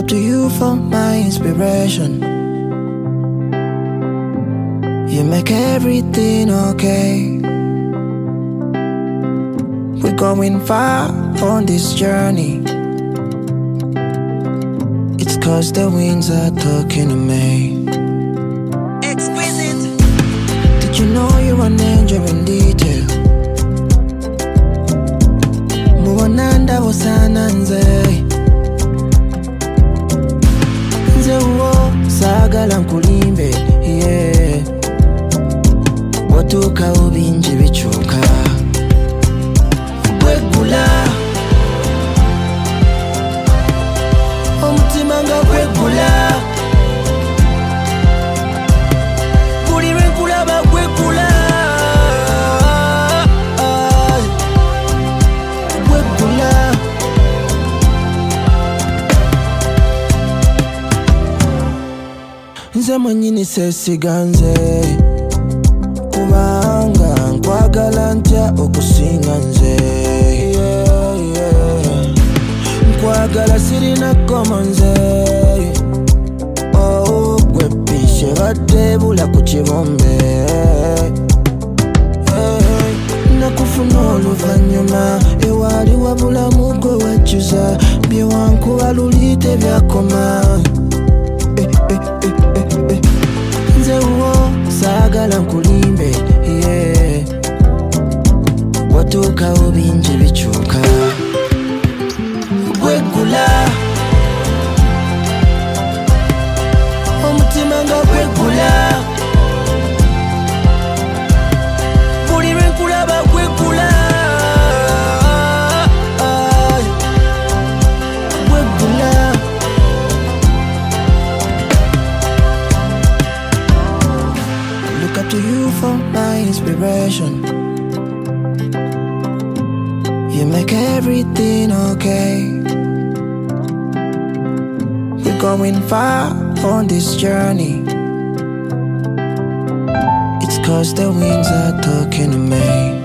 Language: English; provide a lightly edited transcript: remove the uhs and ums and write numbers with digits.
up to you for my inspiration. You make everything okay. We're going far on this journey. It's 'cause the winds are talking to me. Exquisite. Did you know you're an angel in detail? Muwananda wasana nze nze wo sagala nkulimbe, yeah. Watuuka obingi bikyuka. Gwegula omutima nga gwegula, buli lwe nkulaba gwegula. Gwegula nze mwenyini sesiga nze, kubanga nkwagala ntya okusinga nze, yeah, yeah. Nkwagala sirina komo nze, oh, gwe pishe badde bula ku kibombe, hey. Nakufuna oluvanyuma ewali wabulamu gwe wajjuza, bye wankuba luli tebyakoma, nze wo saagala nkulimbe, yeah. Watuukawo bingi bikyuka. Gwegula omutima nga gwegula, buli lwe nkulaba gwegula. Gwegula look up to you for my inspiration. You make everything okay. We're going far on this journey. It's 'cause the winds are talking to me.